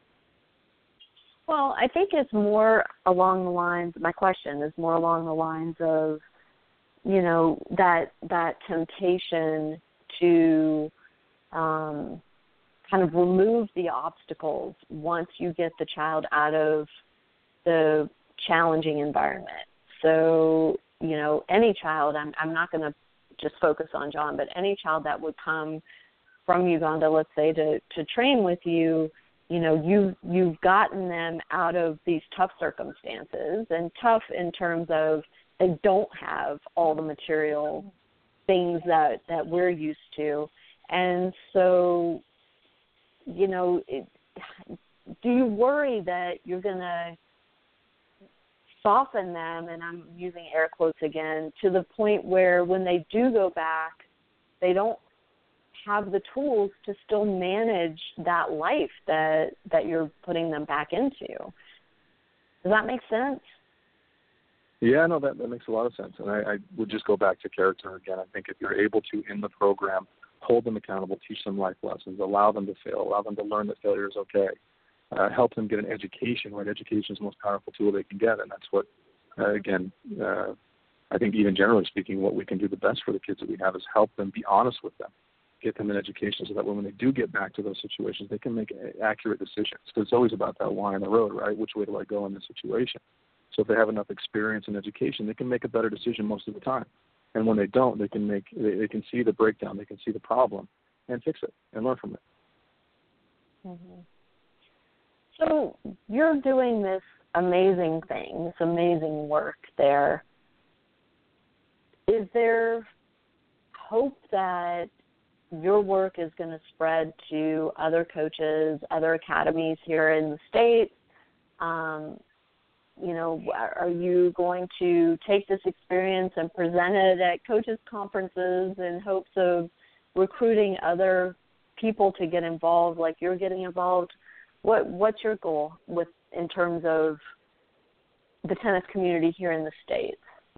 Speaker 3: Well, I think it's more along the lines, my question is more along the lines of, you know, that that temptation to um, kind of remove the obstacles once you get the child out of the challenging environment. So, you know, any child, I'm, I'm not going to just focus on John, but any child that would come from Uganda, let's say, to, to train with you, you know, you've, you've gotten them out of these tough circumstances, and tough in terms of they don't have all the material things that, that we're used to. And so, you know, it, do you worry that you're going to soften them, and I'm using air quotes again, to the point where when they do go back, they don't have the tools to still manage that life that that you're putting them back into? Does that make sense?
Speaker 4: Yeah, no, that, that makes a lot of sense. And I, I would just go back to character again. I think if you're able to, in the program, hold them accountable, teach them life lessons, allow them to fail, allow them to learn that failure is okay, uh, help them get an education, right? Education is the most powerful tool they can get, and that's what, uh, again, uh, I think even generally speaking, what we can do the best for the kids that we have is help them, be honest with them, get them an education so that when they do get back to those situations, they can make accurate decisions. Because it's always about that line in the road, right? Which way do I go in this situation? So if they have enough experience and education, they can make a better decision most of the time. And when they don't, they can make they, they can see the breakdown, they can see the problem, and fix it and learn from it.
Speaker 3: Mm-hmm. So you're doing this amazing thing, this amazing work there. Is there hope that your work is going to spread to other coaches, other academies here in the States? Um, you know, are you going to take this experience and present it at coaches' conferences in hopes of recruiting other people to get involved like you're getting involved? What What's your goal with in terms of the tennis community here in the States?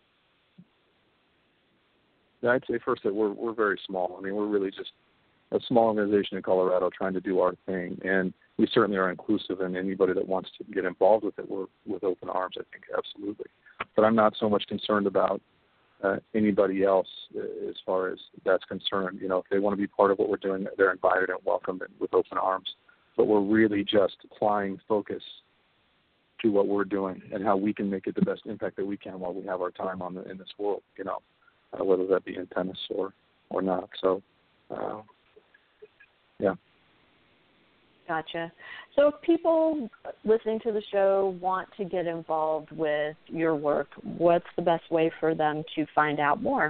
Speaker 4: I'd say first that we're we're very small. I mean, we're really just a small organization in Colorado trying to do our thing, and we certainly are inclusive, and anybody that wants to get involved with it, we're with open arms, I think, absolutely. But I'm not so much concerned about uh, anybody else as far as that's concerned. You know, if they want to be part of what we're doing, they're invited and welcomed and with open arms. But we're really just applying focus to what we're doing and how we can make it the best impact that we can while we have our time on the, in this world, you know. Uh, whether that be in tennis or, or not. So, uh, yeah.
Speaker 3: Gotcha. So if people listening to the show want to get involved with your work, what's the best way for them to find out more?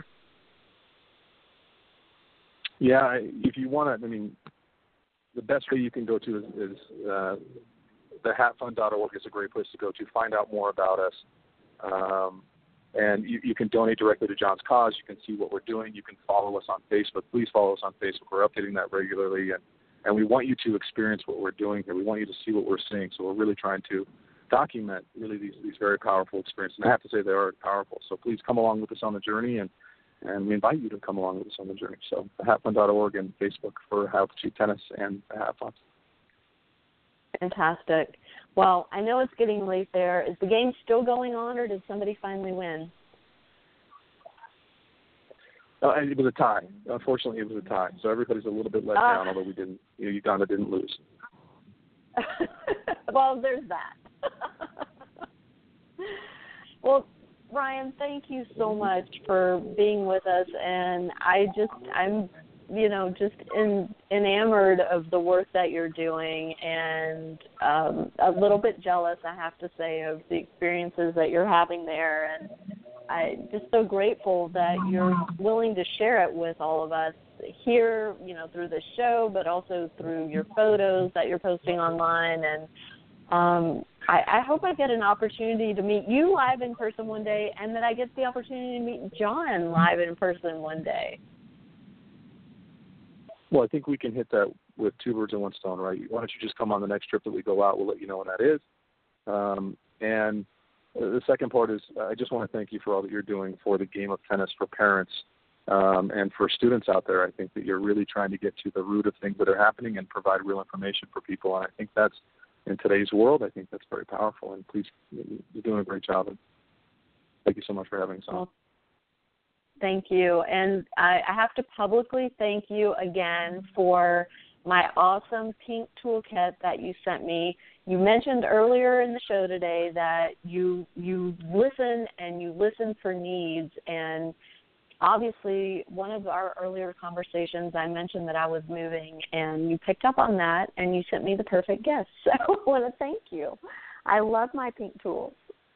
Speaker 4: Yeah, if you want to, I mean, the best way you can go to is, is uh, the hat fund dot org is a great place to go to find out more about us. Um, And you, you can donate directly to John's cause. You can see what we're doing. You can follow us on Facebook. Please follow us on Facebook. We're updating that regularly. And, and we want you to experience what we're doing here. We want you to see what we're seeing. So we're really trying to document really these, these very powerful experiences. And I have to say they are powerful. So please come along with us on the journey, and, and we invite you to come along with us on the journey. So the hat fund dot org and Facebook for How to Tennis and the Hat Fund.
Speaker 3: Fantastic. Well, I know it's getting late there. Is the game still going on, or did somebody finally win?
Speaker 4: Uh, it was a tie. Unfortunately, it was a tie. So everybody's a little bit let uh, down, although we didn't. You know, Uganda didn't lose.
Speaker 3: Well, there's that. Well, Ryan, thank you so much for being with us, and I just, I'm, you know, just in, enamored of the work that you're doing, and um, a little bit jealous, I have to say, of the experiences that you're having there, and I'm just so grateful that you're willing to share it with all of us here, you know, through the show, but also through your photos that you're posting online. And um, I, I hope I get an opportunity to meet you live in person one day, and that I get the opportunity to meet John live in person one day.
Speaker 4: Well, I think we can hit that with two birds in one stone, right? Why don't you just come on the next trip that we go out? We'll let you know when that is. Um, and the second part is I just want to thank you for all that you're doing for the game of tennis for parents um, and for students out there. I think that you're really trying to get to the root of things that are happening and provide real information for people. And I think that's, in today's world, I think that's very powerful. And please, you're doing a great job. And thank you so much for having us on.
Speaker 3: Well, thank you. And I, I have to publicly thank you again for my awesome pink toolkit that you sent me. You mentioned earlier in the show today that you you listen and you listen for needs. And obviously, one of our earlier conversations, I mentioned that I was moving, and you picked up on that, and you sent me the perfect gift. So I want to thank you. I love my pink tools.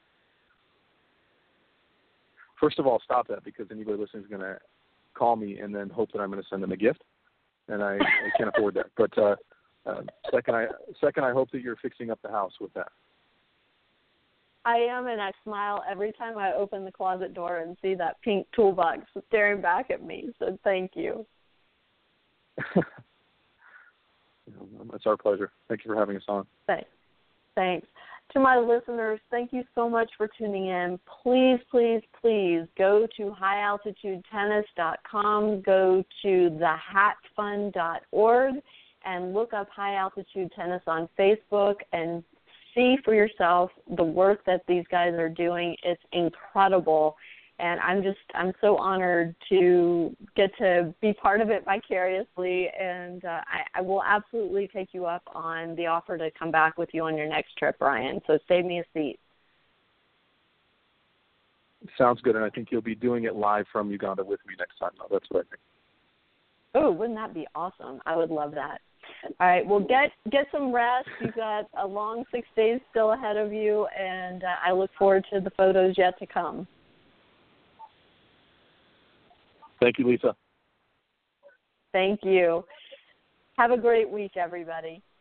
Speaker 4: First of all, stop that, because anybody listening is going to call me and then hope that I'm going to send them a gift, and I, I can't afford that. But uh, uh, second, I second I hope that you're fixing up the house with that.
Speaker 3: I am, and I smile every time I open the closet door and see that pink toolbox staring back at me. So thank you.
Speaker 4: It's our pleasure. Thank you for having us on.
Speaker 3: Thanks. Thanks. To my listeners, thank you so much for tuning in. Please, please, please go to high altitude tennis dot com, go to the hat fund dot org, and look up High Altitude Tennis on Facebook and see for yourself the work that these guys are doing. It's incredible. And I'm just, I'm so honored to get to be part of it vicariously. And uh, I, I will absolutely take you up on the offer to come back with you on your next trip, Ryan. So save me a seat.
Speaker 4: Sounds good. And I think you'll be doing it live from Uganda with me next time. That's what I think.
Speaker 3: Oh, wouldn't that be awesome? I would love that. All right, well, get get some rest. You've got a long six days still ahead of you, and uh, I look forward to the photos yet to come.
Speaker 4: Thank you, Lisa.
Speaker 3: Thank you. Have a great week, everybody.